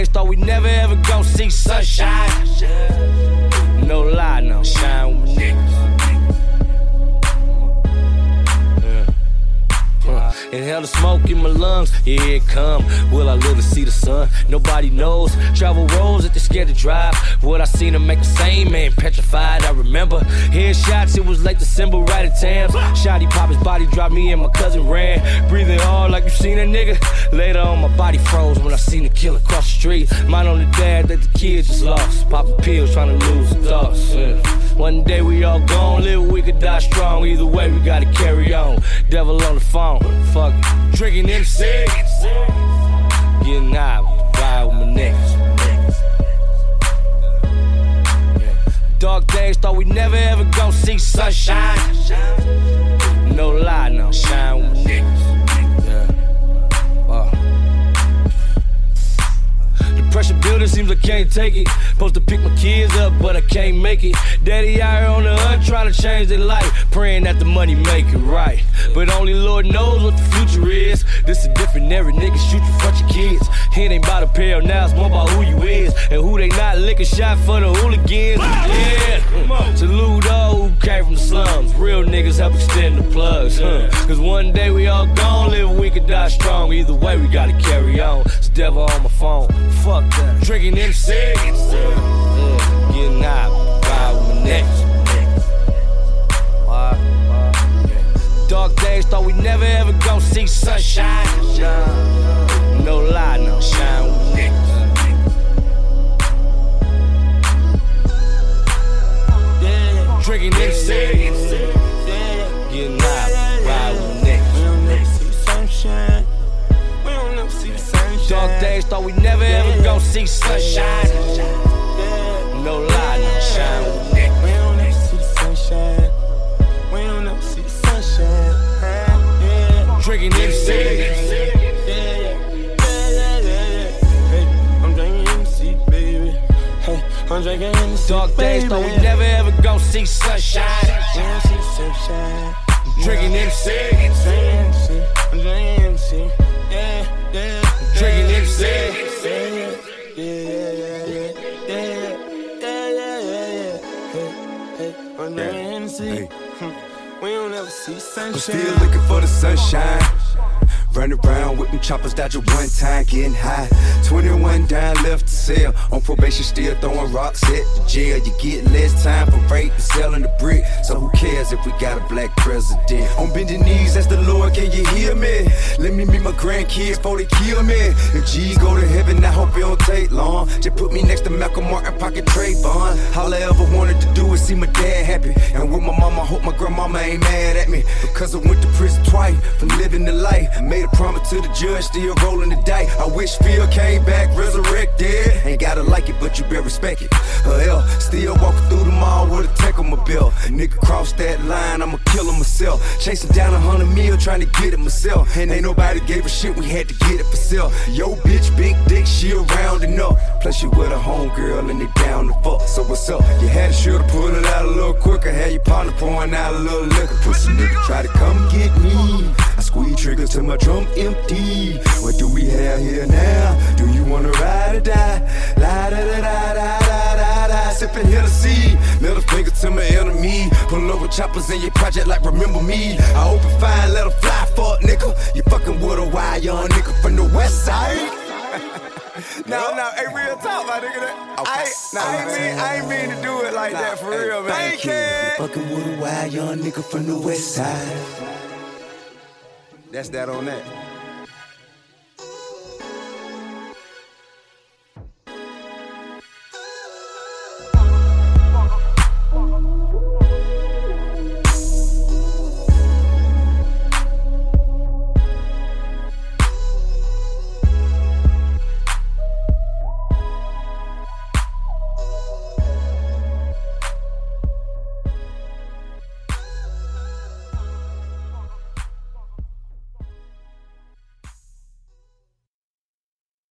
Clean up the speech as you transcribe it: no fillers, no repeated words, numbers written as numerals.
thought we never ever gon' see sunshine. No lie, no shine with my niggas. Inhale the smoke in my lungs, yeah, it come. Will I live to see the sun? Nobody knows. Travel roads that they scared to drive. What I seen them make the same man petrified. I remember headshots, it was late December, right at Tams. Shotty pop his body, dropped me and my cousin ran. Breathing hard like you seen a nigga. Later on, my body froze when I seen the killer cross the street. Mine on the dad that the kid just lost. Popping pills, trying to lose the thoughts. One day we all gone, live we could die strong. Either way, we gotta carry on. Devil on the phone, fuck it. Drinking them cigs, getting high, ride with my niggas. Dark days, thought we never ever gon' see sunshine. No lie, no shine with my niggas. Pressure building, seems I can't take it. Supposed to pick my kids up, but I can't make it. Daddy out here on the hunt, trying to change their life. Praying that the money make it right. But only Lord knows what the future is. This a different era, niggas shoot you for your kids. It ain't about a pair, now it's more about who you is. And who they not, lick a shot for the hooligans. Yeah, salute all who came from the slums. Real niggas help extend the plugs. Cause one day we all gone, live we could die strong. Either way, we gotta carry on. It's devil on my phone. Fuck that. Drinking them cigs, getting high, ride with my niggas. Dark days, thought we never ever gon' see sunshine. No lie, no shine with my niggas. Drinking them cigs, getting high, ride with my niggas. We don't never see sunshine. We don't never see sunshine. Dark days, thought we never ever gon' see sunshine. No lie, no shine with niggas. We don't never see sunshine. We don't never see sunshine. Drinking them cigs. I'm drinking MC, baby. Hey, I'm drinking MC. Dark days, thought we never ever gon' see sunshine. We don't see sunshine. Drinking them cigs. I'm drinking MC. Drinking them cigs. Hey. We don't ever see sunshine. I'm still looking for the sunshine. Run around with them choppers, dodging one time, getting high. 21 down, left to sell. On probation, still throwing rocks at the jail. You get less time for rape and selling the brick. So who cares if we got a black president? On bending knees, that's the Lord, can you hear me? Let me meet my grandkids before they kill me. If G's go to heaven, I hope it don't take long. Just put me next to Malcolm Martin, pocket Trayvon. All I ever wanted to do is see my dad happy. And with my mama, I hope my grandmama ain't mad at me. Because I went to prison twice for living the life. Made a promise to the judge, still rolling the dice. I wish Phil came back resurrected. Ain't gotta like it, but you better respect it. Hell, still walking through the mall with a tech on my belt. Nigga cross that line, I'ma kill him myself. Chasing down 100 mil, trying to get it myself. And ain't nobody gave a shit, we had to get it for sale. Yo, bitch, big dick, she around enough. Plus you with a homegirl and they down to fuck. So what's up? You had to shoulda pull it out a little quicker. Had your partner pouring out a little liquor. Pussy nigga try to come get me. I squeeze triggers till my drum empty. What do we have here now? Do you wanna ride or die? La da da da da da da da. Sippin' Hennessy, middle finger to my enemy. Pull over choppers in your project like remember me. I open fire, let her fly, fuck nigga. You fucking with a wild young nigga from the west side. No, hey, real talk, my nigga. I ain't mean to do it like that for real, man. Thank you. Fucking with a wild young nigga from the west side. That's that on that.